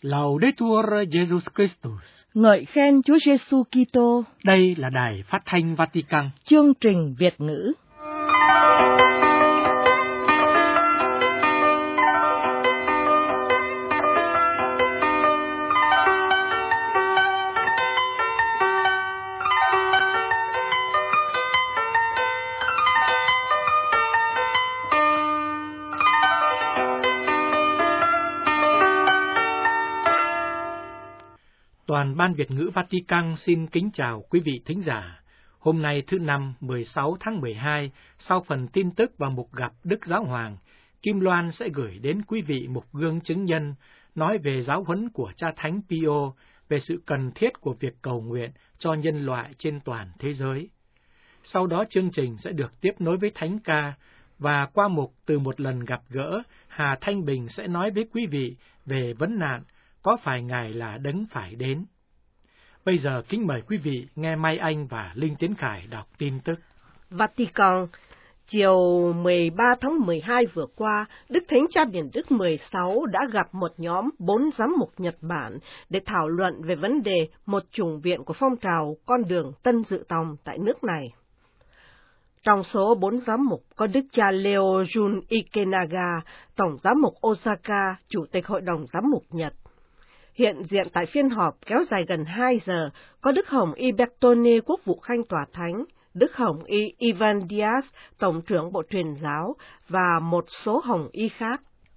Laudetur Jesus Christus. Ngợi khen Chúa Giêsu Kitô. Đây là Đài Phát thanh Vatican. Chương trình Việt ngữ. Toàn ban Việt ngữ Vatican xin kính chào quý vị thính giả. Hôm nay thứ Năm 16 tháng 12, sau phần tin tức và mục gặp Đức Giáo Hoàng, Kim Loan sẽ gửi đến quý vị một gương chứng nhân nói về giáo huấn của Cha Thánh Pio về sự cần thiết của việc cầu nguyện cho nhân loại trên toàn thế giới. Sau đó chương trình sẽ được tiếp nối với Thánh ca, và qua mục Từ một lần gặp gỡ, Hà Thanh Bình sẽ nói với quý vị về vấn nạn có phải Ngài là đấng phải đến. Bây giờ kính mời quý vị nghe Mai Anh và Linh Tiến Khải đọc tin tức. Vatican, chiều 13 tháng 12 vừa qua, Đức Thánh Cha Biển Đức 16 đã gặp một nhóm 4 giám mục Nhật Bản để thảo luận về vấn đề một chủng viện của phong trào Con đường Tân Dự Tòng tại nước này. Trong số 4 giám mục có Đức cha Leo Jun Ikenaga, Tổng giám mục Osaka, Chủ tịch Hội đồng Giám mục Nhật. Hiện diện tại phiên họp kéo dài gần 2 giờ, có Đức Hồng Y Bertone, Quốc vụ Khanh Tòa Thánh, Đức Hồng Y Ivan Diaz, Tổng trưởng Bộ Truyền giáo, và một số Hồng Y khác.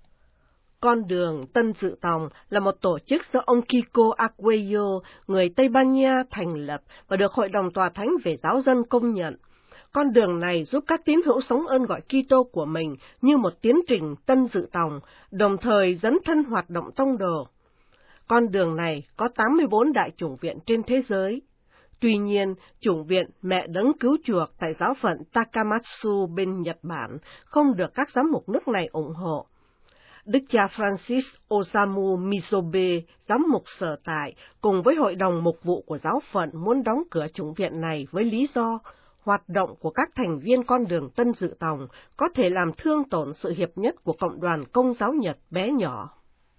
Con đường Tân Dự Tòng là một tổ chức do ông Kiko Aguayo, người Tây Ban Nha, thành lập và được Hội đồng Tòa Thánh về giáo dân công nhận. Con đường này giúp các tín hữu sống ơn gọi Kitô của mình như một tiến trình Tân Dự Tòng, đồng thời dấn thân hoạt động tông đồ. Con đường này có 84 đại chủng viện trên thế giới. Tuy nhiên, chủng viện Mẹ Đấng Cứu Chuộc tại giáo phận Takamatsu bên Nhật Bản không được các giám mục nước này ủng hộ. Đức cha Francis Osamu Mizobe, giám mục sở tại, cùng với hội đồng mục vụ của giáo phận muốn đóng cửa chủng viện này với lý do hoạt động của các thành viên con đường Tân Dự Tòng có thể làm thương tổn sự hiệp nhất của cộng đoàn Công giáo Nhật bé nhỏ.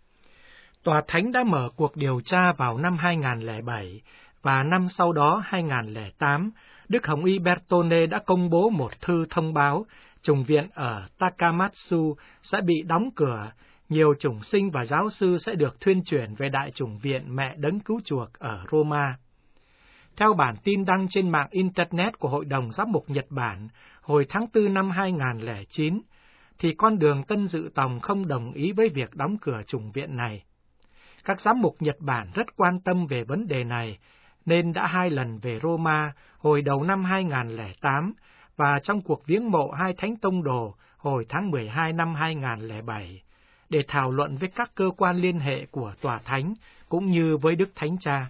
Tòa Thánh đã mở cuộc điều tra vào năm 2007, và năm sau đó 2008, Đức Hồng Y Bertone đã công bố một thư thông báo chủng viện ở Takamatsu sẽ bị đóng cửa, nhiều chủng sinh và giáo sư sẽ được thuyên chuyển về đại chủng viện Mẹ Đấng Cứu Chuộc ở Roma. Theo bản tin đăng trên mạng Internet của Hội đồng Giám mục Nhật Bản hồi tháng 4 năm 2009, thì con đường Tân Dự Tòng không đồng ý với việc đóng cửa chủng viện này. Các giám mục Nhật Bản rất quan tâm về vấn đề này, nên đã 2 lần về Roma hồi đầu năm 2008 và trong cuộc viếng mộ 2 thánh tông đồ hồi tháng 12 năm 2007, để thảo luận với các cơ quan liên hệ của Tòa Thánh cũng như với Đức Thánh Cha.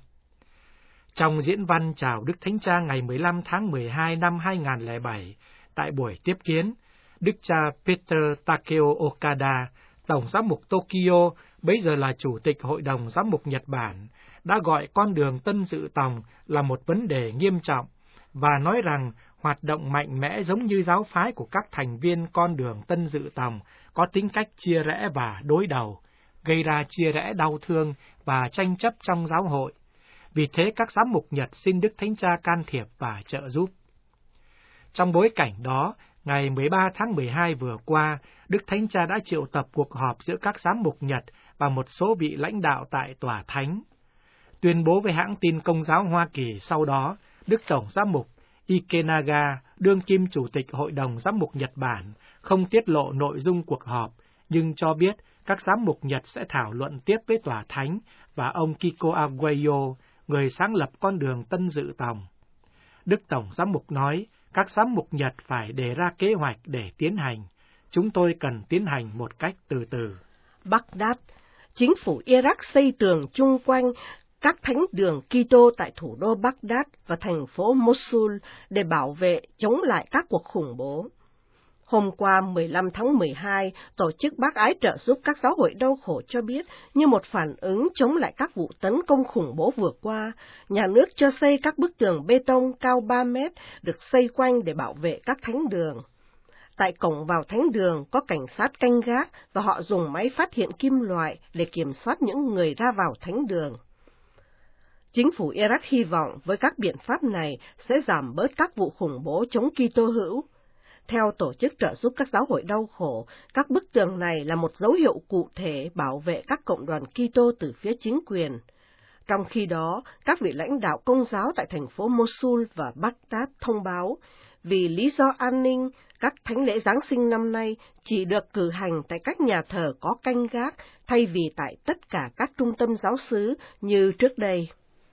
Trong diễn văn chào Đức Thánh Cha ngày 15 tháng 12 năm 2007, tại buổi tiếp kiến, Đức cha Peter Takeo Okada, Tổng giám mục Tokyo, bấy giờ là Chủ tịch Hội đồng Giám mục Nhật Bản, đã gọi con đường Tân Dự Tòng là một vấn đề nghiêm trọng, và nói rằng hoạt động mạnh mẽ giống như giáo phái của các thành viên con đường Tân Dự Tòng có tính cách chia rẽ và đối đầu, gây ra chia rẽ đau thương và tranh chấp trong giáo hội. Vì thế các giám mục Nhật xin Đức Thánh Cha can thiệp và trợ giúp. Trong bối cảnh đó, ngày 13 tháng 12 vừa qua, Đức Thánh Cha đã triệu tập cuộc họp giữa các giám mục Nhật và một số vị lãnh đạo tại Tòa Thánh. Tuyên bố với hãng tin Công giáo Hoa Kỳ sau đó, Đức Tổng giám mục Ikenaga, đương kim Chủ tịch Hội đồng Giám mục Nhật Bản, không tiết lộ nội dung cuộc họp, nhưng cho biết các giám mục Nhật sẽ thảo luận tiếp với Tòa Thánh và ông Kiko Aguayo, người sáng lập con đường Tân Dự Tòng. Đức Tổng giám mục nói, các giám mục Nhật phải đề ra kế hoạch để tiến hành. Chúng tôi cần tiến hành một cách từ từ. Baghdad, chính phủ Iraq xây tường chung quanh các thánh đường Kitô tại thủ đô Baghdad và thành phố Mosul để bảo vệ chống lại các cuộc khủng bố. Hôm qua 15 tháng 12, Tổ chức Bác Ái trợ giúp các giáo hội đau khổ cho biết, như một phản ứng chống lại các vụ tấn công khủng bố vừa qua, nhà nước cho xây các bức tường bê tông cao 3 mét được xây quanh để bảo vệ các thánh đường. Tại cổng vào thánh đường có cảnh sát canh gác và họ dùng máy phát hiện kim loại để kiểm soát những người ra vào thánh đường. Chính phủ Iraq hy vọng với các biện pháp này sẽ giảm bớt các vụ khủng bố chống Kitô hữu. Theo Tổ chức Trợ giúp các giáo hội đau khổ, các bức tường này là một dấu hiệu cụ thể bảo vệ các cộng đoàn Kitô từ phía chính quyền. Trong khi đó, các vị lãnh đạo Công giáo tại thành phố Mosul và Baghdad thông báo, vì lý do an ninh, các thánh lễ Giáng sinh năm nay chỉ được cử hành tại các nhà thờ có canh gác thay vì tại tất cả các trung tâm giáo xứ như trước đây.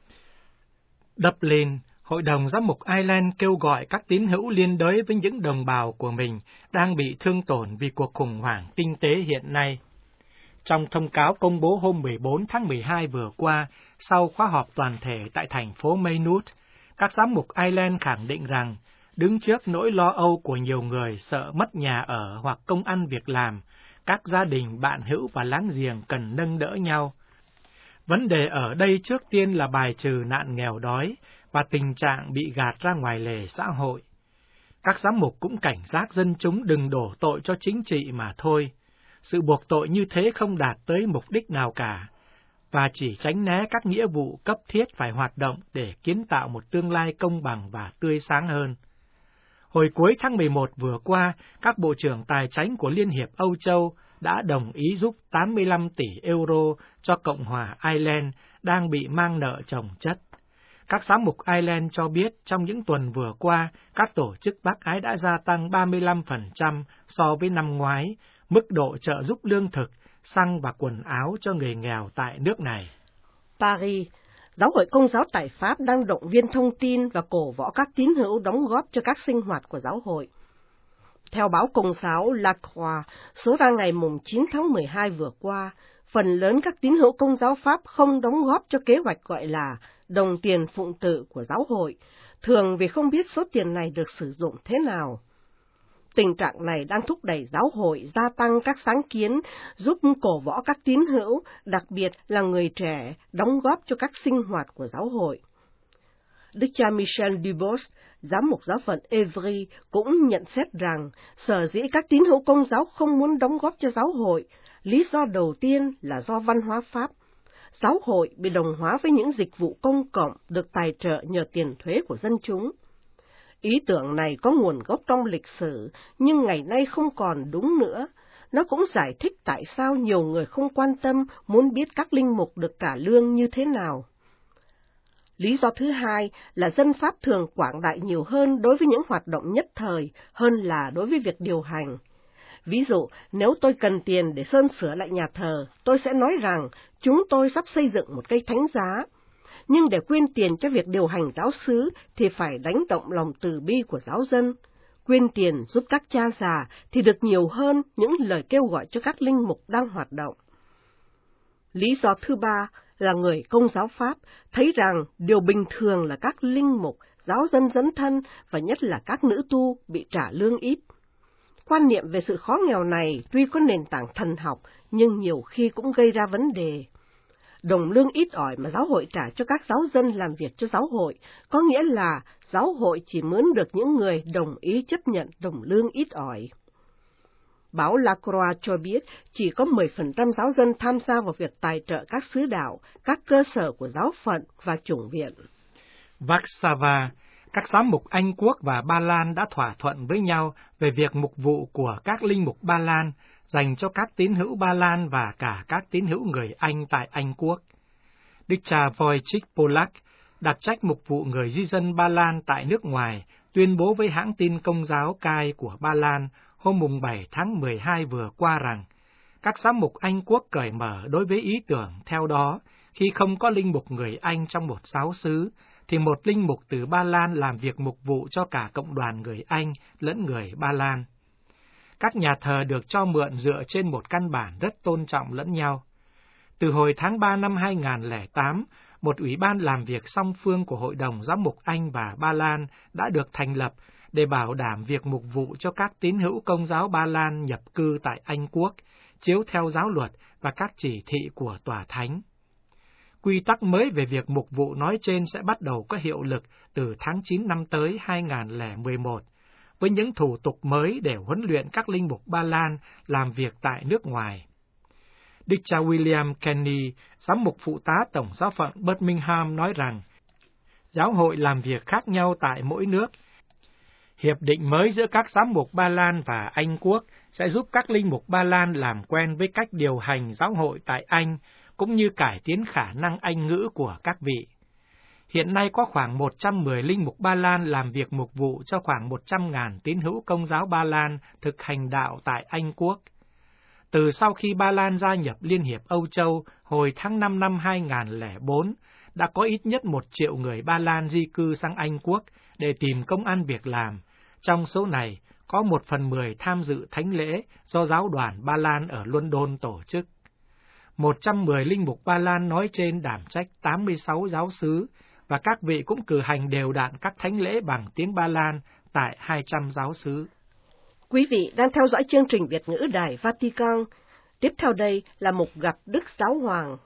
Dublin, Hội đồng Giám mục Ireland kêu gọi các tín hữu liên đới với những đồng bào của mình đang bị thương tổn vì cuộc khủng hoảng kinh tế hiện nay. Trong thông cáo công bố hôm 14 tháng 12 vừa qua, sau khóa họp toàn thể tại thành phố Maynooth, các giám mục Ireland khẳng định rằng, đứng trước nỗi lo âu của nhiều người sợ mất nhà ở hoặc công ăn việc làm, các gia đình, bạn hữu và láng giềng cần nâng đỡ nhau. Vấn đề ở đây trước tiên là bài trừ nạn nghèo đói và tình trạng bị gạt ra ngoài lề xã hội. Các giám mục cũng cảnh giác dân chúng đừng đổ tội cho chính trị mà thôi. Sự buộc tội như thế không đạt tới mục đích nào cả, và chỉ tránh né các nghĩa vụ cấp thiết phải hoạt động để kiến tạo một tương lai công bằng và tươi sáng hơn. Hồi cuối tháng 11 vừa qua, các bộ trưởng tài chánh của Liên hiệp Âu Châu đã đồng ý giúp 85 tỷ euro cho Cộng hòa Ireland đang bị mang nợ chồng chất. Các giám mục Ireland cho biết trong những tuần vừa qua, các tổ chức bác ái đã gia tăng 35% so với năm ngoái, mức độ trợ giúp lương thực, xăng và quần áo cho người nghèo tại nước này. Paris, Giáo hội Công giáo tại Pháp đang động viên thông tin và cổ võ các tín hữu đóng góp cho các sinh hoạt của giáo hội. Theo báo Công giáo La Croix, số ra ngày 9 tháng 12 vừa qua, phần lớn các tín hữu Công giáo Pháp không đóng góp cho kế hoạch gọi là đồng tiền phụng tự của giáo hội, thường vì không biết số tiền này được sử dụng thế nào. Tình trạng này đang thúc đẩy giáo hội gia tăng các sáng kiến giúp cổ võ các tín hữu, đặc biệt là người trẻ, đóng góp cho các sinh hoạt của giáo hội. Đức cha Michel Dubos, giám mục giáo phận Évry, cũng nhận xét rằng sở dĩ các tín hữu Công giáo không muốn đóng góp cho giáo hội, lý do đầu tiên là do văn hóa Pháp. Giáo hội bị đồng hóa với những dịch vụ công cộng được tài trợ nhờ tiền thuế của dân chúng. Ý tưởng này có nguồn gốc trong lịch sử, nhưng ngày nay không còn đúng nữa. Nó cũng giải thích tại sao nhiều người không quan tâm muốn biết các linh mục được trả lương như thế nào. Lý do thứ hai là dân Pháp thường quảng đại nhiều hơn đối với những hoạt động nhất thời hơn là đối với việc điều hành. Ví dụ, nếu tôi cần tiền để sơn sửa lại nhà thờ, tôi sẽ nói rằng chúng tôi sắp xây dựng một cây thánh giá. Nhưng để quyên tiền cho việc điều hành giáo xứ thì phải đánh động lòng từ bi của giáo dân. Quyên tiền giúp các cha già thì được nhiều hơn những lời kêu gọi cho các linh mục đang hoạt động. Lý do thứ ba là người Công giáo Pháp thấy rằng điều bình thường là các linh mục, giáo dân dấn thân và nhất là các nữ tu bị trả lương ít. Quan niệm về sự khó nghèo này tuy có nền tảng thần học nhưng nhiều khi cũng gây ra vấn đề. Đồng lương ít ỏi mà giáo hội trả cho các giáo dân làm việc cho giáo hội, có nghĩa là giáo hội chỉ mướn được những người đồng ý chấp nhận đồng lương ít ỏi. Báo La Croix cho biết chỉ có 10% giáo dân tham gia vào việc tài trợ các xứ đạo, các cơ sở của giáo phận và chủng viện. Warsaw, các giám mục Anh Quốc và Ba Lan đã thỏa thuận với nhau về việc mục vụ của các linh mục Ba Lan dành cho các tín hữu Ba Lan và cả các tín hữu người Anh tại Anh Quốc. Đức cha Wojciech Polak, đặc trách mục vụ người di dân Ba Lan tại nước ngoài, tuyên bố với hãng tin Công giáo Cai của Ba Lan hôm 7 tháng 12 vừa qua rằng các giám mục Anh Quốc cởi mở đối với ý tưởng theo đó khi không có linh mục người Anh trong một giáo xứ, thì một linh mục từ Ba Lan làm việc mục vụ cho cả cộng đoàn người Anh lẫn người Ba Lan. Các nhà thờ được cho mượn dựa trên một căn bản rất tôn trọng lẫn nhau. Từ hồi tháng 3 năm 2008, một ủy ban làm việc song phương của Hội đồng Giám mục Anh và Ba Lan đã được thành lập để bảo đảm việc mục vụ cho các tín hữu Công giáo Ba Lan nhập cư tại Anh Quốc, chiếu theo giáo luật và các chỉ thị của Tòa Thánh. Quy tắc mới về việc mục vụ nói trên sẽ bắt đầu có hiệu lực từ tháng 9 năm tới 2011, với những thủ tục mới để huấn luyện các linh mục Ba Lan làm việc tại nước ngoài. Đức cha William Kenny, giám mục phụ tá Tổng giáo phận Birmingham nói rằng, giáo hội làm việc khác nhau tại mỗi nước. Hiệp định mới giữa các giám mục Ba Lan và Anh Quốc sẽ giúp các linh mục Ba Lan làm quen với cách điều hành giáo hội tại Anh, cũng như cải tiến khả năng Anh ngữ của các vị. Hiện nay có khoảng 110 linh mục Ba Lan làm việc mục vụ cho khoảng 100.000 tín hữu Công giáo Ba Lan thực hành đạo tại Anh Quốc. Từ sau khi Ba Lan gia nhập Liên hiệp Âu Châu hồi tháng 5 năm 2004, đã có ít nhất 1 triệu người Ba Lan di cư sang Anh Quốc để tìm công ăn việc làm. Trong số này, có 1/10 tham dự thánh lễ do giáo đoàn Ba Lan ở London tổ chức. 110 linh mục Ba Lan nói trên đảm trách 86 giáo xứ, và các vị cũng cử hành đều đặn các thánh lễ bằng tiếng Ba Lan tại 200 giáo xứ. Quý vị đang theo dõi chương trình Việt ngữ Đài Vatican. Tiếp theo đây là mục gặp Đức Giáo Hoàng.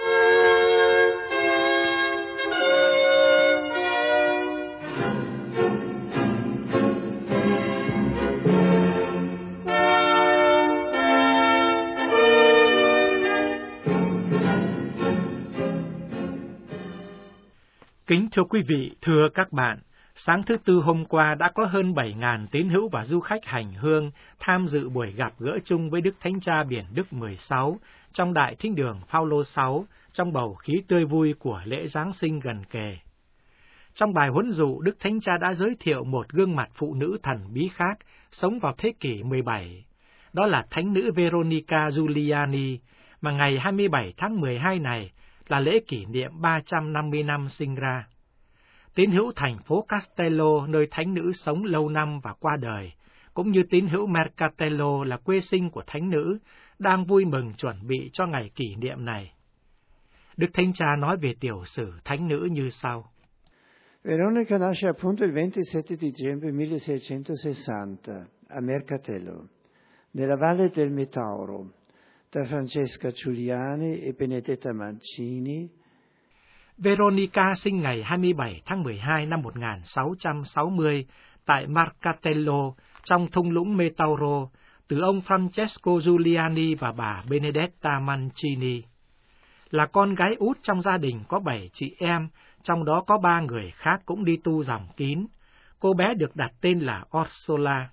Kính thưa quý vị, thưa các bạn, sáng thứ Tư hôm qua đã có hơn 7.000 tín hữu và du khách hành hương tham dự buổi gặp gỡ chung với Đức Thánh Cha Biển Đức 16 trong Đại Thính đường Phaolô 6 trong bầu khí tươi vui của lễ Giáng sinh gần kề. Trong bài huấn dụ, Đức Thánh Cha đã giới thiệu một gương mặt phụ nữ thần bí khác sống vào thế kỷ 17. Đó là Thánh nữ Veronica Giuliani, mà ngày 27 tháng 12 này là lễ kỷ niệm 350 năm sinh ra. Tín hữu thành phố Castello, nơi thánh nữ sống lâu năm và qua đời, cũng như tín hữu Mercatello là quê sinh của thánh nữ, đang vui mừng chuẩn bị cho ngày kỷ niệm này. Đức Thánh Cha nói về tiểu sử thánh nữ như sau. Veronica nasce appunto il 27 dicembre 1660 a Mercatello, nella valle del Metauro, da Francesca Giuliani e Benedetta Mancini. Veronica sinh ngày 27 tháng 12 năm 1660 tại Mercatello, trong thung lũng Metauro, từ ông Francesco Giuliani và bà Benedetta Mancini. Là con gái út trong gia đình có 7 chị em, trong đó có 3 người khác cũng đi tu dòng kín. Cô bé được đặt tên là Orsola.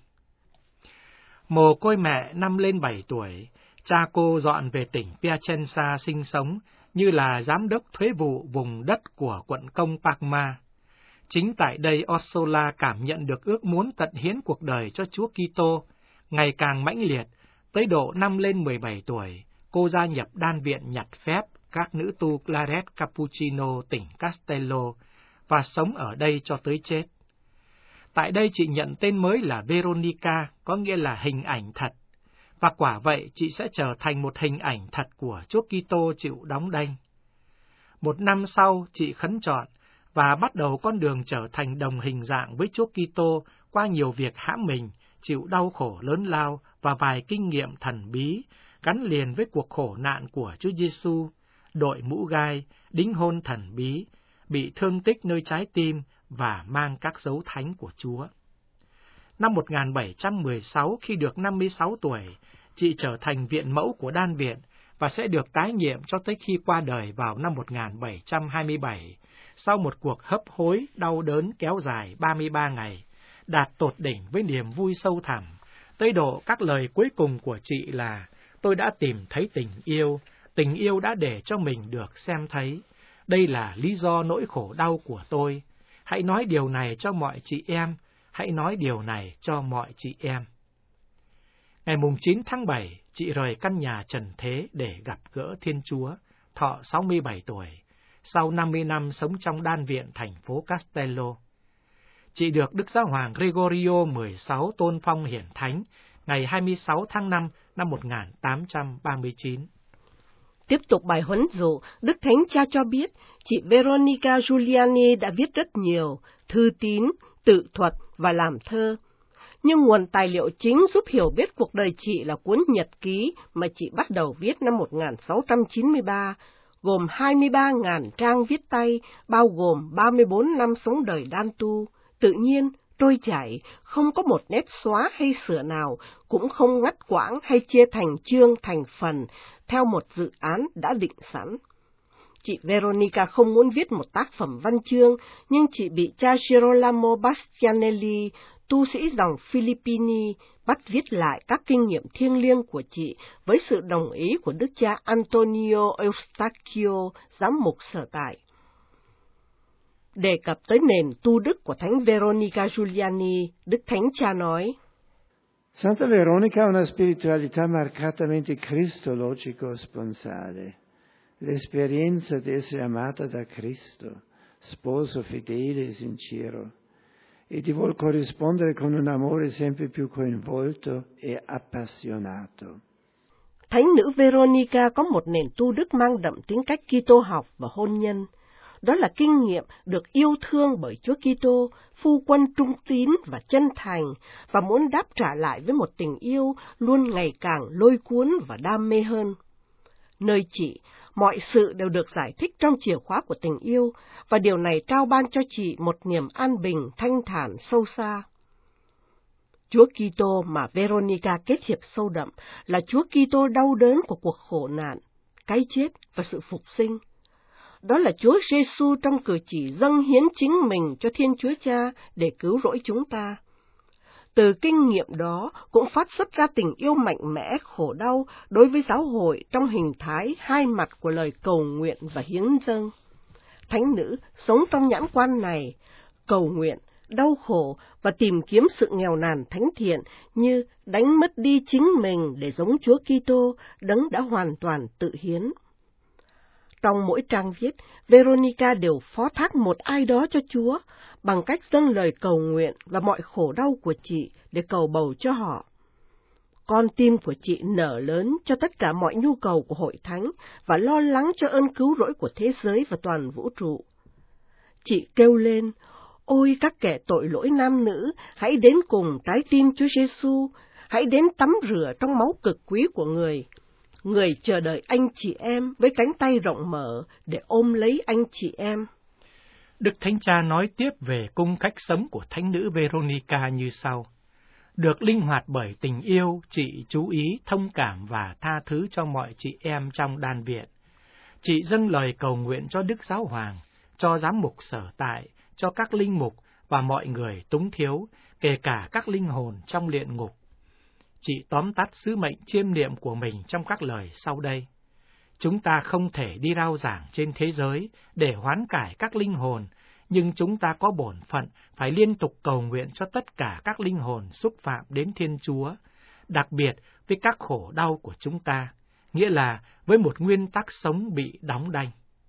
Mồ côi mẹ năm lên 7 tuổi, cha cô dọn về tỉnh Piacenza sinh sống như là giám đốc thuế vụ vùng đất của quận công Parma. Chính tại đây Orsola cảm nhận được ước muốn tận hiến cuộc đời cho Chúa Kitô, ngày càng mãnh liệt. Tới độ năm lên 17 tuổi, cô gia nhập đan viện nhặt phép các nữ tu Claret Cappuccino tỉnh Castello và sống ở đây cho tới chết. Tại đây chị nhận tên mới là Veronica, có nghĩa là hình ảnh thật. Và quả vậy, chị sẽ trở thành một hình ảnh thật của Chúa Kitô chịu đóng đanh. 1 năm sau, chị khấn chọn và bắt đầu con đường trở thành đồng hình dạng với Chúa Kitô qua nhiều việc hãm mình, chịu đau khổ lớn lao và vài kinh nghiệm thần bí gắn liền với cuộc khổ nạn của Chúa Giêsu, đội mũ gai, đính hôn thần bí, bị thương tích nơi trái tim và mang các dấu thánh của Chúa. Năm 1716, khi được 56 tuổi, chị trở thành viện mẫu của đan viện và sẽ được tái nhiệm cho tới khi qua đời vào năm 1727, sau một cuộc hấp hối đau đớn kéo dài 33 ngày, đạt tột đỉnh với niềm vui sâu thẳm, tới độ các lời cuối cùng của chị là: tôi đã tìm thấy tình yêu đã để cho mình được xem thấy. Đây là lý do nỗi khổ đau của tôi. Hãy nói điều này cho mọi chị em, hãy nói điều này cho mọi chị em. Ngày 9 tháng 7, chị rời căn nhà trần thế để gặp gỡ Thiên Chúa, thọ 67 tuổi, sau 50 năm sống trong đan viện thành phố Castello. Chị được Đức Giáo hoàng Gregorio XVII tôn phong hiển thánh ngày 26 tháng 5 năm 1839. Tiếp tục bài huấn dụ, Đức Thánh Cha cho biết chị Veronica Giuliani đã viết rất nhiều thư tín, tự thuật và làm thơ. Nhưng nguồn tài liệu chính giúp hiểu biết cuộc đời chị là cuốn nhật ký mà chị bắt đầu viết năm 1693, gồm 23.000 trang viết tay, bao gồm 34 năm sống đời đan tu, tự nhiên, trôi chảy, không có một nét xóa hay sửa nào, cũng không ngắt quãng hay chia thành chương thành phần, theo một dự án đã định sẵn. Chị Veronica không muốn viết một tác phẩm văn chương, nhưng chị bị cha Girolamo Bastianelli, tu sĩ dòng Philippini, bắt viết lại các kinh nghiệm thiêng liêng của chị với sự đồng ý của đức cha Antonio Eustachio, giám mục sở tại. Đề cập tới nền tu đức của Thánh Veronica Giuliani, Đức Thánh Cha nói: Santa Veronica ha una spiritualità marcatamente cristologico-sponsale. L'esperienza di essere amata da Cristo, sposo fedele e sincero, e di voler corrispondere con un amore sempre più coinvolto e appassionato. Thánh nữ Veronica có một nền tu đức mang đậm tính cách Kitô học và hôn nhân. Đó là kinh nghiệm được yêu thương bởi Chúa Kitô, phu quân trung tín và chân thành, và muốn đáp trả lại với một tình yêu luôn ngày càng lôi cuốn và đam mê hơn. Nơi chị, mọi sự đều được giải thích trong chìa khóa của tình yêu, và điều này trao ban cho chị một niềm an bình, thanh thản, sâu xa. Chúa Kitô mà Veronica kết hiệp sâu đậm là Chúa Kitô đau đớn của cuộc khổ nạn, cái chết và sự phục sinh. Đó là Chúa Giêsu trong cử chỉ dâng hiến chính mình cho Thiên Chúa Cha để cứu rỗi chúng ta. Từ kinh nghiệm đó cũng phát xuất ra tình yêu mạnh mẽ, khổ đau đối với giáo hội trong hình thái hai mặt của lời cầu nguyện và hiến dâng. Thánh nữ sống trong nhãn quan này, cầu nguyện, đau khổ và tìm kiếm sự nghèo nàn thánh thiện như đánh mất đi chính mình để giống Chúa Kitô, đấng đã hoàn toàn tự hiến. Trong mỗi trang viết, Veronica đều phó thác một ai đó cho Chúa bằng cách dâng lời cầu nguyện và mọi khổ đau của chị để cầu bầu cho họ. Con tim của chị nở lớn cho tất cả mọi nhu cầu của hội thánh và lo lắng cho ơn cứu rỗi của thế giới và toàn vũ trụ. Chị kêu lên: ôi các kẻ tội lỗi nam nữ, hãy đến cùng trái tim Chúa Giêsu, hãy đến tắm rửa trong máu cực quý của Người. Người chờ đợi anh chị em với cánh tay rộng mở để ôm lấy anh chị em. Đức Thánh Cha nói tiếp về cung cách sống của thánh nữ Veronica như sau: được linh hoạt bởi tình yêu, chị chú ý, thông cảm và tha thứ cho mọi chị em trong đan viện. Chị dâng lời cầu nguyện cho Đức Giáo Hoàng, cho giám mục sở tại, cho các linh mục và mọi người túng thiếu, kể cả các linh hồn trong luyện ngục. Chị tóm tắt sứ mệnh chiêm niệm của mình trong các lời sau đây: chúng ta không thể đi rao giảng trên thế giới để hoán cải các linh hồn, nhưng chúng ta có bổn phận phải liên tục cầu nguyện cho tất cả các linh hồn xúc phạm đến Thiên Chúa, đặc biệt với các khổ đau của chúng ta, nghĩa là với một nguyên tắc sống bị đóng đanh.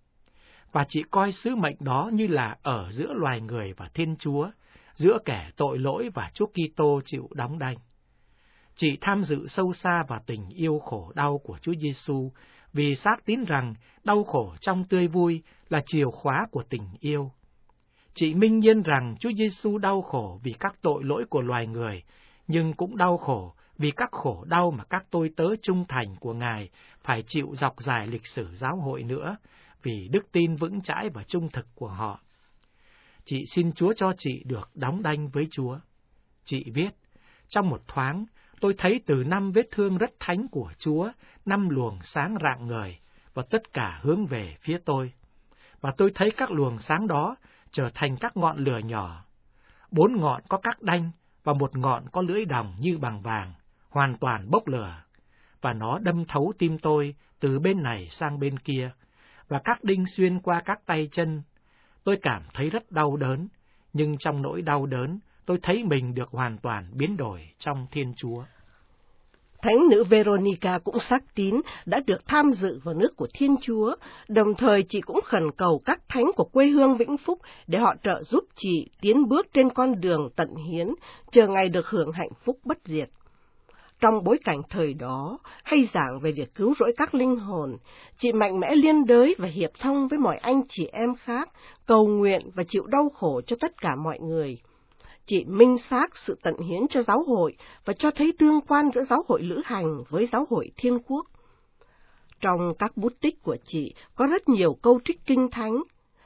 Và chị coi sứ mệnh đó như là ở giữa loài người và Thiên Chúa, giữa kẻ tội lỗi và Chúa Kitô chịu đóng đanh. Chị tham dự sâu xa vào tình yêu khổ đau của Chúa Giêsu, vì xác tín rằng đau khổ trong tươi vui là chìa khóa của tình yêu. Chị minh nhiên rằng Chúa Giêsu đau khổ vì các tội lỗi của loài người, nhưng cũng đau khổ vì các khổ đau mà các tôi tớ trung thành của Ngài phải chịu dọc dài lịch sử giáo hội nữa, vì đức tin vững chãi và trung thực của họ. Chị xin Chúa cho chị được đóng đanh với Chúa. Chị viết: trong một thoáng, tôi thấy từ 5 vết thương rất thánh của Chúa, 5 luồng sáng rạng ngời, và tất cả hướng về phía tôi. Và tôi thấy các luồng sáng đó trở thành các ngọn lửa nhỏ. 4 ngọn có các đanh, và 1 ngọn có lưỡi đồng như bằng vàng, hoàn toàn bốc lửa. Và nó đâm thấu tim tôi từ bên này sang bên kia, và các đinh xuyên qua các tay chân. Tôi cảm thấy rất đau đớn, nhưng trong nỗi đau đớn, tôi thấy mình được hoàn toàn biến đổi trong Thiên Chúa. Thánh nữ Veronica cũng xác tín đã được tham dự vào nước của Thiên Chúa, đồng thời chị cũng khẩn cầu các thánh của quê hương Vĩnh Phúc để họ trợ giúp chị tiến bước trên con đường tận hiến, chờ ngày được hưởng hạnh phúc bất diệt. Trong bối cảnh thời đó, hay giảng về việc cứu rỗi các linh hồn, chị mạnh mẽ liên đới và hiệp thông với mọi anh chị em khác, cầu nguyện và chịu đau khổ cho tất cả mọi người. Chị minh xác sự tận hiến cho giáo hội và cho thấy tương quan giữa giáo hội lữ hành với giáo hội thiên quốc. Trong các bút tích của chị có rất nhiều câu trích kinh thánh.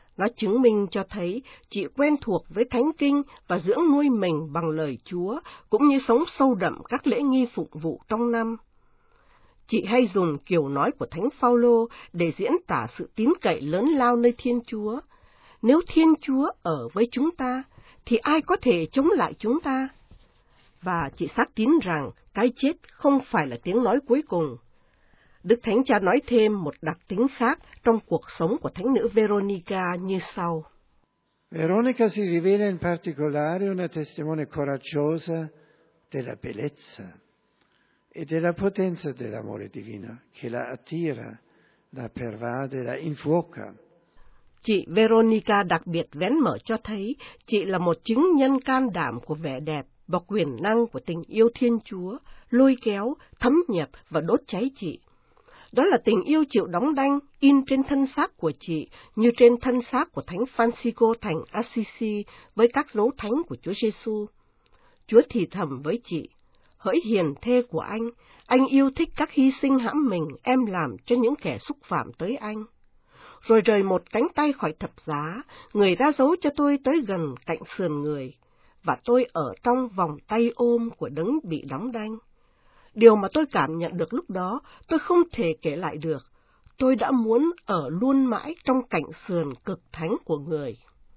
Nó chứng minh cho thấy chị quen thuộc với Thánh Kinh và dưỡng nuôi mình bằng lời Chúa, cũng như sống sâu đậm các lễ nghi phụng vụ trong năm. Chị hay dùng kiểu nói của Thánh Phaolô để diễn tả sự tín cậy lớn lao nơi Thiên Chúa. Nếu Thiên Chúa ở với chúng ta, thì ai có thể chống lại chúng ta? Và chị xác tín rằng cái chết không phải là tiếng nói cuối cùng. Đức Thánh Cha nói thêm một đặc tính khác trong cuộc sống của Thánh nữ Veronica như sau. Veronica si rivela in particolare una testimone coraggiosa della bellezza e della potenza dell'amore divino, che la attira, la pervade, la infuoca. Chị Veronica đặc biệt vén mở cho thấy chị là một chứng nhân can đảm của vẻ đẹp và quyền năng của tình yêu Thiên Chúa, lôi kéo, thấm nhập và đốt cháy chị. Đó là tình yêu chịu đóng đanh, in trên thân xác của chị, như trên thân xác của Thánh Francisco thành Assisi với các dấu thánh của Chúa Giêsu. Chúa thì thầm với chị, hỡi hiền thê của anh yêu thích các hy sinh hãm mình em làm cho những kẻ xúc phạm tới anh. Rồi rời một cánh tay khỏi thập giá, người ra dấu cho tôi tới gần cạnh sườn người, và tôi ở trong vòng tay ôm của đấng bị đóng đanh. Điều mà tôi cảm nhận được lúc đó, tôi không thể kể lại được. Tôi đã muốn ở luôn mãi trong cạnh sườn cực thánh của người.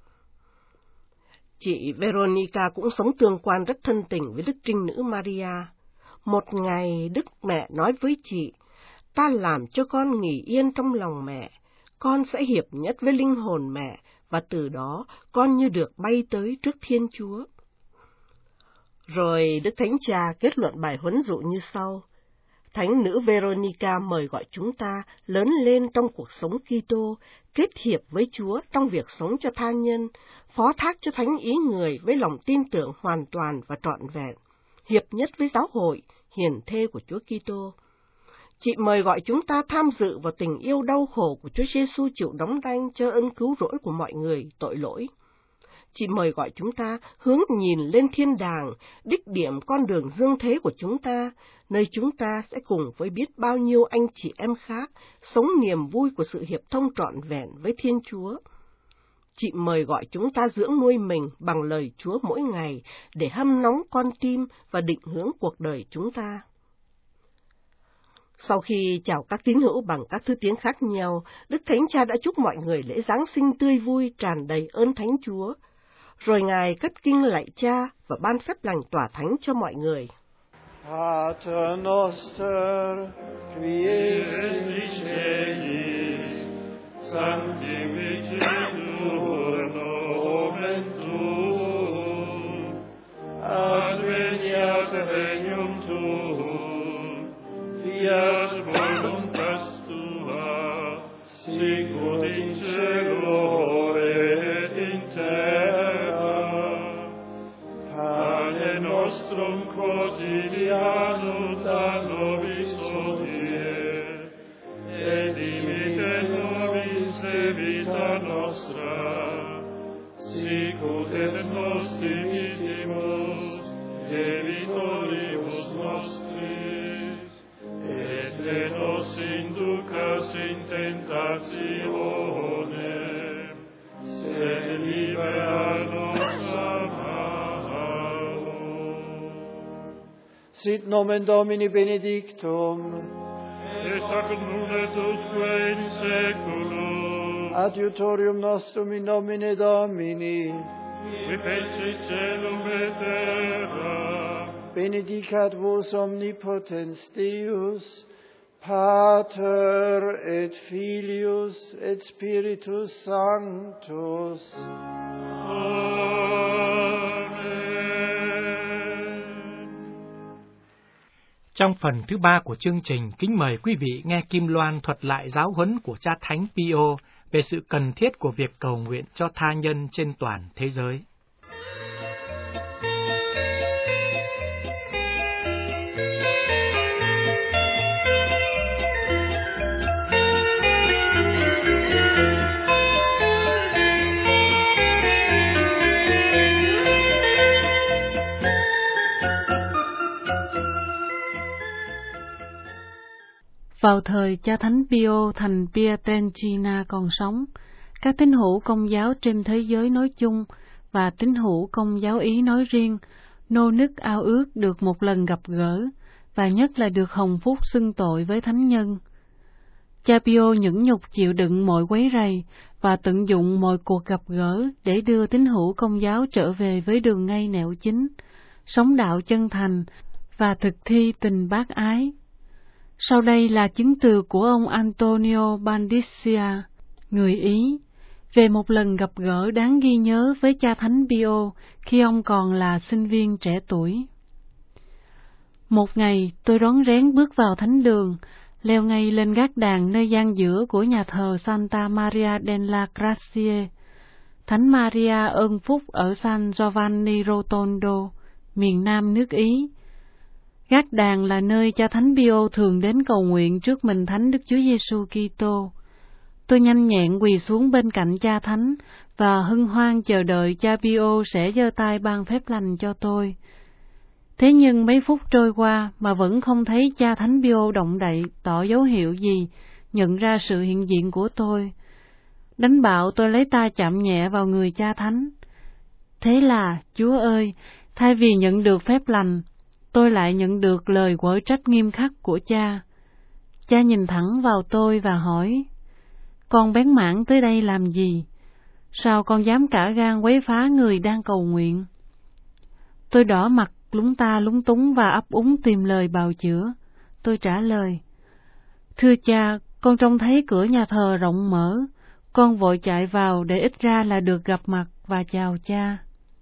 Chị Veronica cũng sống tương quan rất thân tình với Đức Trinh Nữ Maria. Một ngày, Đức Mẹ nói với chị, ta làm cho con nghỉ yên trong lòng mẹ, con sẽ hiệp nhất với linh hồn mẹ, và từ đó con như được bay tới trước Thiên Chúa. Rồi Đức Thánh Cha kết luận bài huấn dụ như sau. Thánh nữ Veronica mời gọi chúng ta lớn lên trong cuộc sống Kitô, kết hiệp với Chúa trong việc sống cho tha nhân, phó thác cho thánh ý người với lòng tin tưởng hoàn toàn và trọn vẹn, hiệp nhất với giáo hội, hiền thê của Chúa Kitô. Chị mời gọi chúng ta tham dự vào tình yêu đau khổ của Chúa Giêsu chịu đóng đanh cho ơn cứu rỗi của mọi người tội lỗi. Chị mời gọi chúng ta hướng nhìn lên thiên đàng, đích điểm con đường dương thế của chúng ta, nơi chúng ta sẽ cùng với biết bao nhiêu anh chị em khác sống niềm vui của sự hiệp thông trọn vẹn với Thiên Chúa. Chị mời gọi chúng ta dưỡng nuôi mình bằng lời Chúa mỗi ngày để hâm nóng con tim và định hướng cuộc đời chúng ta. Sau khi chào các tín hữu bằng các thứ tiếng khác nhau, Đức Thánh Cha đã chúc mọi người lễ Giáng sinh tươi vui tràn đầy ơn Thánh Chúa. Rồi Ngài cất kinh lạy Cha và ban phép lành tỏa thánh cho mọi người. Pater noster, qui es in celis, sanctificetur nomen tuum, adveniat regnum tuum, fiat voluntas tua, sicut in cielo et in terra. Pane nostrum quotidianum da nobis hodie, et dimitte nobis debita nostra, sicut et nos dimittimus debitoribus nostris, et ne nos inducas in tentationem, sed libera nos a malo. Sit nomen Domini benedictum, et hoc nunc et usque in saeculum, adiutorium nostrum in nomine Domini, qui fecit caelum et terra, benedicat vos omnipotens Deus, Pater et Filius et Spiritus Sanctus. Trong phần thứ 3 của chương trình, kính mời quý vị nghe Kim Loan thuật lại giáo huấn của cha Thánh Pio về sự cần thiết của việc cầu nguyện cho tha nhân trên toàn thế giới. Vào thời cha Thánh Pio thành Pietrelcina còn sống, các tín hữu Công giáo trên thế giới nói chung và tín hữu Công giáo Ý nói riêng nô nức ao ước được một lần gặp gỡ, và nhất là được hồng phúc xưng tội với thánh nhân. Cha Pio nhẫn nhục chịu đựng mọi quấy rầy và tận dụng mọi cuộc gặp gỡ để đưa tín hữu Công giáo trở về với đường ngay nẻo chính, sống đạo chân thành và thực thi tình bác ái. Sau đây là chứng từ của ông Antonio Bandiscia, người Ý, về một lần gặp gỡ đáng ghi nhớ với cha Thánh Pio khi ông còn là sinh viên trẻ tuổi. Một ngày, tôi rón rén bước vào thánh đường, leo ngay lên gác đàn nơi gian giữa của nhà thờ Santa Maria della Grazie, Thánh Maria ơn phúc ở San Giovanni Rotondo, miền Nam nước Ý. Gác đàn là nơi cha Thánh Pio thường đến cầu nguyện trước mình Thánh Đức Chúa Giêsu Kitô. Tôi nhanh nhẹn quỳ xuống bên cạnh cha Thánh và hân hoan chờ đợi cha Pio sẽ giơ tay ban phép lành cho tôi. Thế nhưng mấy phút trôi qua mà vẫn không thấy cha Thánh Pio động đậy tỏ dấu hiệu gì nhận ra sự hiện diện của tôi. Đánh bạo tôi lấy tay chạm nhẹ vào người cha Thánh. Thế là, Chúa ơi, thay vì nhận được phép lành, tôi lại nhận được lời quở trách nghiêm khắc của cha. Cha nhìn thẳng vào tôi và hỏi, con bén mảng tới đây làm gì? Sao con dám cả gan quấy phá người đang cầu nguyện? Tôi đỏ mặt, lúng ta lúng túng và ấp úng tìm lời bào chữa. Tôi trả lời, thưa cha, con trông thấy cửa nhà thờ rộng mở, con vội chạy vào để ít ra là được gặp mặt và chào cha.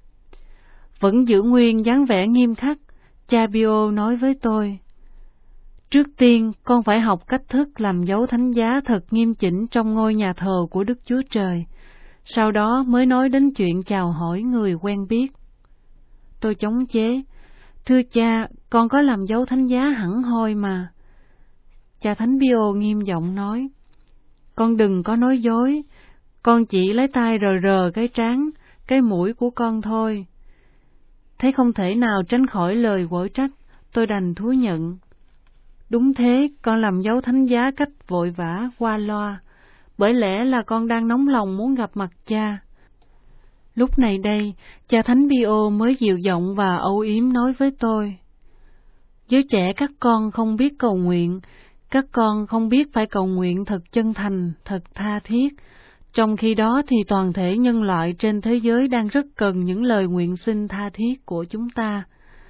Vẫn giữ nguyên dáng vẻ nghiêm khắc, cha Pio nói với tôi, trước tiên con phải học cách thức làm dấu thánh giá thật nghiêm chỉnh trong ngôi nhà thờ của Đức Chúa Trời, sau đó mới nói đến chuyện chào hỏi người quen biết. Tôi chống chế, thưa cha, con có làm dấu thánh giá hẳn hoi mà. Cha Thánh Pio nghiêm giọng nói, con đừng có nói dối, con chỉ lấy tay rờ cái trán, cái mũi của con thôi. Thấy không thể nào tránh khỏi lời quở trách, tôi đành thú nhận. Đúng thế, con làm dấu thánh giá cách vội vã, qua loa, bởi lẽ là con đang nóng lòng muốn gặp mặt cha. Lúc này đây, cha Thánh Pio mới dịu giọng và âu yếm nói với tôi, giới trẻ các con không biết cầu nguyện, các con không biết phải cầu nguyện thật chân thành, thật tha thiết. Trong khi đó thì toàn thể nhân loại trên thế giới đang rất cần những lời nguyện xin tha thiết của chúng ta.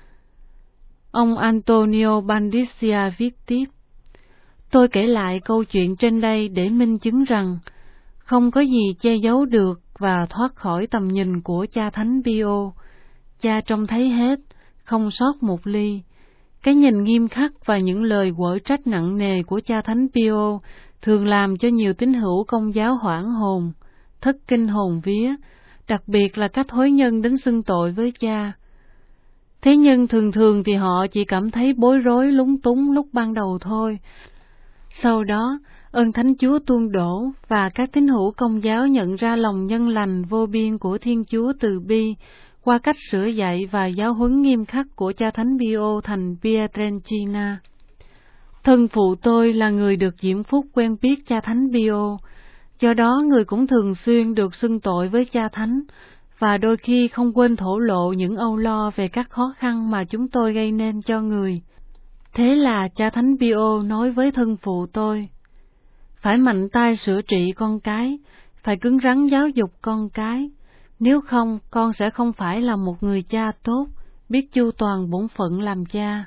Ông Antonio Bandiscia viết tiếp, tôi kể lại câu chuyện trên đây để minh chứng rằng không có gì che giấu được và thoát khỏi tầm nhìn của cha Thánh Pio. Cha trông thấy hết, không sót một ly. Cái nhìn nghiêm khắc và những lời quở trách nặng nề của cha Thánh Pio thường làm cho nhiều tín hữu Công giáo hoảng hồn, thất kinh hồn vía, đặc biệt là các hối nhân đến xưng tội với cha. Thế nhưng thường thì họ chỉ cảm thấy bối rối lúng túng lúc ban đầu thôi. Sau đó, ơn Thánh Chúa tuôn đổ và các tín hữu Công giáo nhận ra lòng nhân lành vô biên của Thiên Chúa từ bi qua cách sửa dạy và giáo huấn nghiêm khắc của cha Thánh Pio thành Pietrelcina. Thân phụ tôi là người được diễm phúc quen biết cha Thánh Pio, do đó người cũng thường xuyên được xưng tội với cha Thánh, và đôi khi không quên thổ lộ những âu lo về các khó khăn mà chúng tôi gây nên cho người. Thế là cha Thánh Pio nói với thân phụ tôi, phải mạnh tay sửa trị con cái, phải cứng rắn giáo dục con cái, nếu không con sẽ không phải là một người cha tốt, biết chu toàn bổn phận làm cha.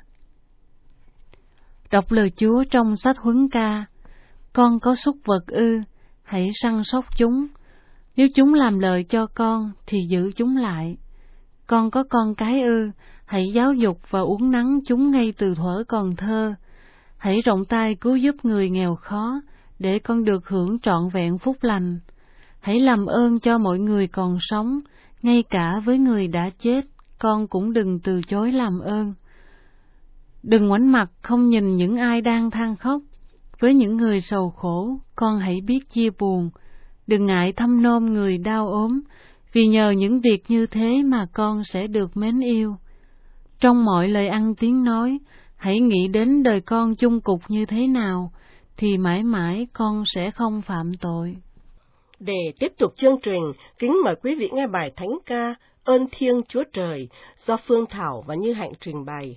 Đọc lời Chúa trong sách Huấn Ca, con có súc vật ư, hãy săn sóc chúng, nếu chúng làm lợi cho con thì giữ chúng lại. Con có con cái ư, hãy giáo dục và uốn nắn chúng ngay từ thuở còn thơ. Hãy rộng tay cứu giúp người nghèo khó, để con được hưởng trọn vẹn phúc lành. Hãy làm ơn cho mọi người còn sống, ngay cả với người đã chết, con cũng đừng từ chối làm ơn. Đừng ngoảnh mặt không nhìn những ai đang than khóc. Với những người sầu khổ, con hãy biết chia buồn. Đừng ngại thăm nom người đau ốm, vì nhờ những việc như thế mà con sẽ được mến yêu. Trong mọi lời ăn tiếng nói, hãy nghĩ đến đời con chung cục như thế nào, thì mãi mãi con sẽ không phạm tội. Để tiếp tục chương trình, kính mời quý vị nghe bài thánh ca Ơn Thiêng Chúa Trời do Phương Thảo và Như Hạnh trình bày.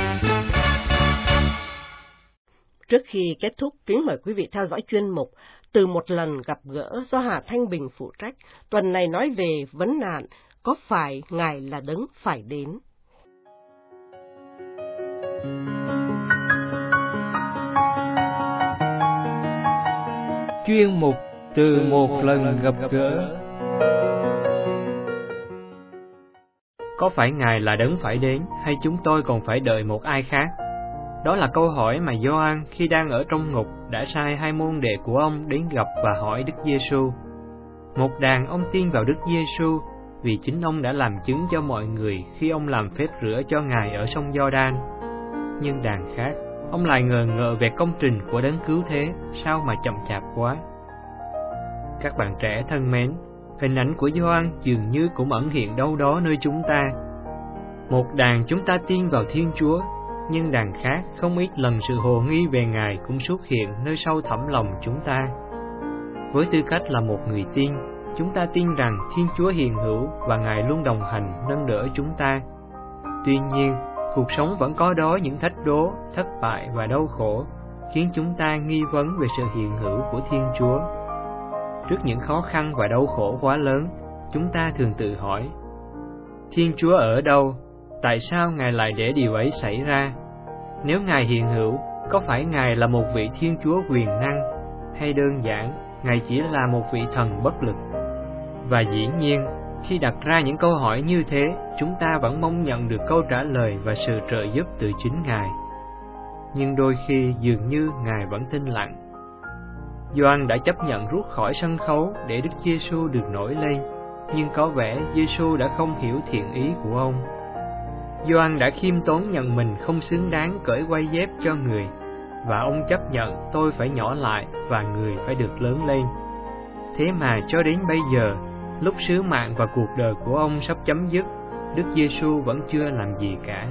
Trước khi kết thúc, kính mời quý vị theo dõi chuyên mục từ một lần gặp gỡ do Hà Thanh Bình phụ trách, tuần này nói về vấn nạn có phải Ngài là đấng phải đến. Chuyên mục Từ một lần gặp gỡ. Có phải Ngài là đấng phải đến, hay chúng tôi còn phải đợi một ai khác? Đó là câu hỏi mà Gioan khi đang ở trong ngục đã sai 2 môn đệ của ông đến gặp và hỏi Đức Giêsu. Một đàn ông tin vào Đức Giêsu vì chính ông đã làm chứng cho mọi người khi ông làm phép rửa cho Ngài ở sông Giođan. Nhưng đàn khác, ông lại ngờ ngợ về công trình của đấng cứu thế, sao mà chậm chạp quá. Các bạn trẻ thân mến, hình ảnh của Gioan dường như cũng ẩn hiện đâu đó nơi chúng ta. Một đàn chúng ta tin vào Thiên Chúa, nhưng đàn khác không ít lần sự hồ nghi về Ngài cũng xuất hiện nơi sâu thẳm lòng chúng ta. Với tư cách là một người tin, chúng ta tin rằng Thiên Chúa hiện hữu và Ngài luôn đồng hành nâng đỡ chúng ta. Tuy nhiên, cuộc sống vẫn có đó những thách đố, thất bại và đau khổ, khiến chúng ta nghi vấn về sự hiện hữu của Thiên Chúa. Trước những khó khăn và đau khổ quá lớn, chúng ta thường tự hỏi: Thiên Chúa ở đâu? Tại sao Ngài lại để điều ấy xảy ra? Nếu Ngài hiện hữu, có phải Ngài là một vị Thiên Chúa quyền năng, hay đơn giản Ngài chỉ là một vị thần bất lực? Và dĩ nhiên, khi đặt ra những câu hỏi như thế, chúng ta vẫn mong nhận được câu trả lời và sự trợ giúp từ chính Ngài. Nhưng đôi khi dường như Ngài vẫn thinh lặng. Gioan đã chấp nhận rút khỏi sân khấu để Đức Giêsu được nổi lên, nhưng có vẻ Giêsu đã không hiểu thiện ý của ông. Gioan đã khiêm tốn nhận mình không xứng đáng cởi quai dép cho người, và ông chấp nhận tôi phải nhỏ lại và người phải được lớn lên. Thế mà cho đến bây giờ, lúc sứ mạng và cuộc đời của ông sắp chấm dứt, Đức Giêsu vẫn chưa làm gì cả.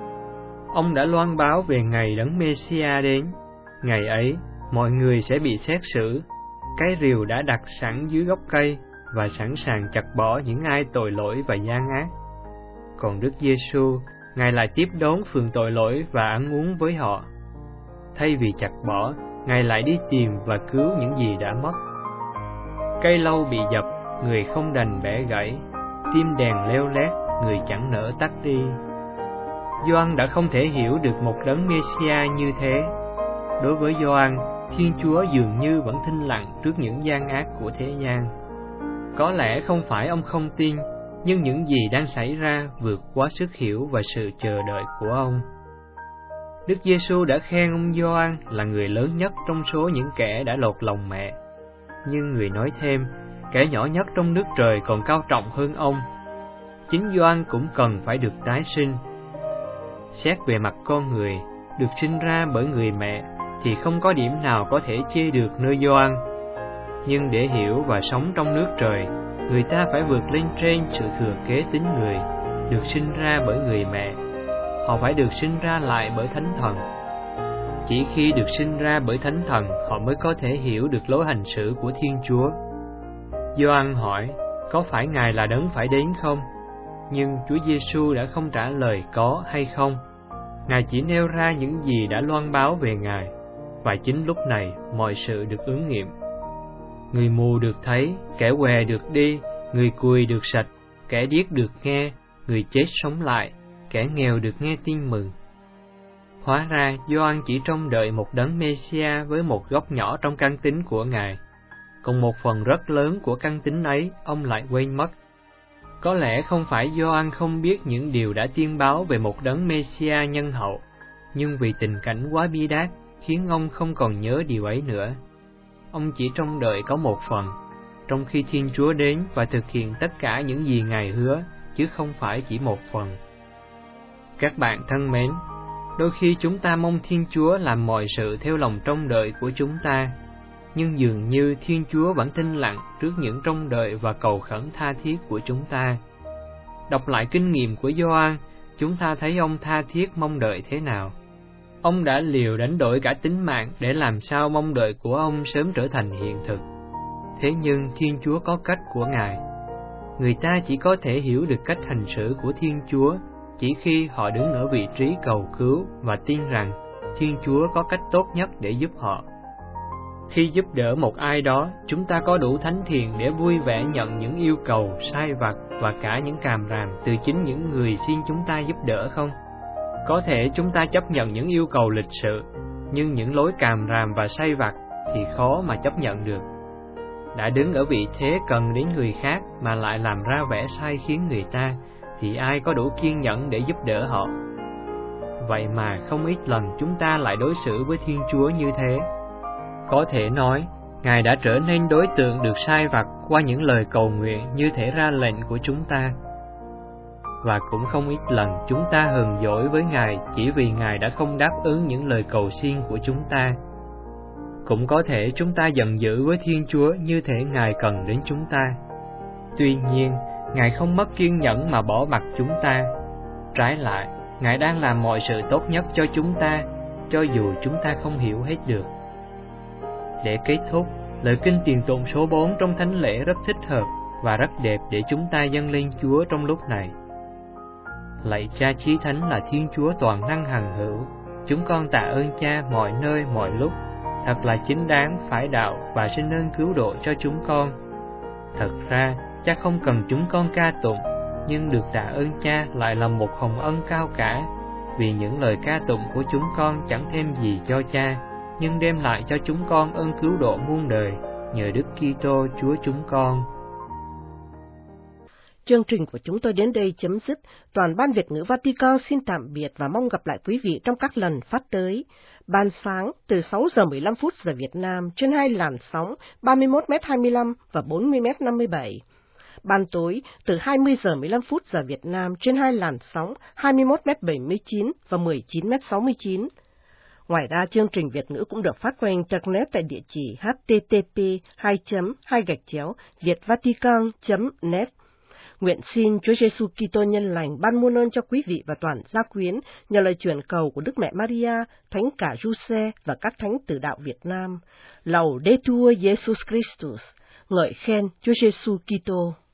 Ông đã loan báo về ngày đấng Mê-si-a đến. Ngày ấy, mọi người sẽ bị xét xử. Cái rìu đã đặt sẵn dưới gốc cây và sẵn sàng chặt bỏ những ai tội lỗi và gian ác. Còn Đức Giêsu, Ngài lại tiếp đón phường tội lỗi và ăn uống với họ. Thay vì chặt bỏ, Ngài lại đi tìm và cứu những gì đã mất. Cây lâu bị dập, người không đành bẻ gãy. Tim đèn leo lét, người chẳng nỡ tắt đi. Gioan đã không thể hiểu được một đấng Mê-si-a như thế. Đối với Gioan, Thiên Chúa dường như vẫn thinh lặng trước những gian ác của thế gian. Có lẽ không phải ông không tin, nhưng những gì đang xảy ra vượt quá sức hiểu và sự chờ đợi của ông. Đức Giêsu đã khen ông Gioan là người lớn nhất trong số những kẻ đã lột lòng mẹ. Nhưng người nói thêm, kẻ nhỏ nhất trong nước trời còn cao trọng hơn ông. Chính Gioan cũng cần phải được tái sinh. Xét về mặt con người, được sinh ra bởi người mẹ thì không có điểm nào có thể chê được nơi Gioan. Nhưng để hiểu và sống trong nước trời, người ta phải vượt lên trên sự thừa kế tính người, được sinh ra bởi người mẹ. Họ phải được sinh ra lại bởi Thánh Thần. Chỉ khi được sinh ra bởi Thánh Thần, họ mới có thể hiểu được lối hành xử của Thiên Chúa. Gioan hỏi, có phải Ngài là đấng phải đến không? Nhưng Chúa Giêsu đã không trả lời có hay không. Ngài chỉ nêu ra những gì đã loan báo về Ngài, và chính lúc này mọi sự được ứng nghiệm. Người mù được thấy, kẻ què được đi, người cùi được sạch, kẻ điếc được nghe, người chết sống lại, kẻ nghèo được nghe tin mừng. Hóa ra Gioan chỉ trông đợi một đấng Mê-si-a với một góc nhỏ trong căn tính của Ngài, còn một phần rất lớn của căn tính ấy ông lại quên mất. Có lẽ không phải Gioan không biết những điều đã tiên báo về một đấng Mê-si-a nhân hậu, nhưng vì tình cảnh quá bi đát khiến ông không còn nhớ điều ấy nữa. Ông chỉ trông đợi có một phần, trong khi Thiên Chúa đến và thực hiện tất cả những gì Ngài hứa, chứ không phải chỉ một phần. Các bạn thân mến, đôi khi chúng ta mong Thiên Chúa làm mọi sự theo lòng trông đợi của chúng ta, nhưng dường như Thiên Chúa vẫn thinh lặng trước những trông đợi và cầu khẩn tha thiết của chúng ta. Đọc lại kinh nghiệm của Gioan, chúng ta thấy ông tha thiết mong đợi thế nào. Ông đã liều đánh đổi cả tính mạng để làm sao mong đợi của ông sớm trở thành hiện thực. Thế nhưng Thiên Chúa có cách của Ngài. Người ta chỉ có thể hiểu được cách hành xử của Thiên Chúa chỉ khi họ đứng ở vị trí cầu cứu và tin rằng Thiên Chúa có cách tốt nhất để giúp họ. Khi giúp đỡ một ai đó, chúng ta có đủ thánh thiện để vui vẻ nhận những yêu cầu, sai vặt và cả những càm ràm từ chính những người xin chúng ta giúp đỡ không? Có thể chúng ta chấp nhận những yêu cầu lịch sự, nhưng những lối càm ràm và sai vặt thì khó mà chấp nhận được. Đã đứng ở vị thế cần đến người khác mà lại làm ra vẻ sai khiến người ta, thì ai có đủ kiên nhẫn để giúp đỡ họ? Vậy mà không ít lần chúng ta lại đối xử với Thiên Chúa như thế. Có thể nói, Ngài đã trở nên đối tượng được sai vặt qua những lời cầu nguyện như thể ra lệnh của chúng ta. Và cũng không ít lần chúng ta hờn dỗi với Ngài chỉ vì Ngài đã không đáp ứng những lời cầu xin của chúng ta. Cũng có thể chúng ta giận dữ với Thiên Chúa như thể Ngài cần đến chúng ta. Tuy nhiên, Ngài không mất kiên nhẫn mà bỏ mặc chúng ta. Trái lại, Ngài đang làm mọi sự tốt nhất cho chúng ta, cho dù chúng ta không hiểu hết được. Để kết thúc, lời kinh tiền tụng số 4 trong thánh lễ rất thích hợp và rất đẹp để chúng ta dâng lên Chúa trong lúc này. Lạy Cha Chí Thánh là Thiên Chúa toàn năng hằng hữu, chúng con tạ ơn Cha mọi nơi mọi lúc, thật là chính đáng, phải đạo và xin ơn cứu độ cho chúng con. Thật ra, Cha không cần chúng con ca tụng, nhưng được tạ ơn Cha lại là một hồng ân cao cả, vì những lời ca tụng của chúng con chẳng thêm gì cho Cha, nhưng đem lại cho chúng con ơn cứu độ muôn đời, nhờ Đức Kitô Chúa chúng con. Chương trình của chúng tôi đến đây chấm dứt. Toàn ban Việt ngữ Vatican xin tạm biệt và mong gặp lại quý vị trong các lần phát tới. Ban sáng từ 6 giờ 15 phút giờ Việt Nam trên 2 làn sóng 31m25 và 40m57. Ban tối từ 20 giờ 15 phút giờ Việt Nam trên 2 làn sóng 21m79 và 19m69. Ngoài ra, chương trình Việt ngữ cũng được phát qua Internet tại địa chỉ http://vietvatican.net. Nguyện xin Chúa Giêsu Kitô nhân lành ban muôn ơn cho quý vị và toàn gia quyến nhờ lời truyền cầu của Đức Mẹ Maria, Thánh Cả Giuse và các thánh tử đạo Việt Nam. Laudetur Jesus Christus, ngợi khen Chúa Giêsu Kitô.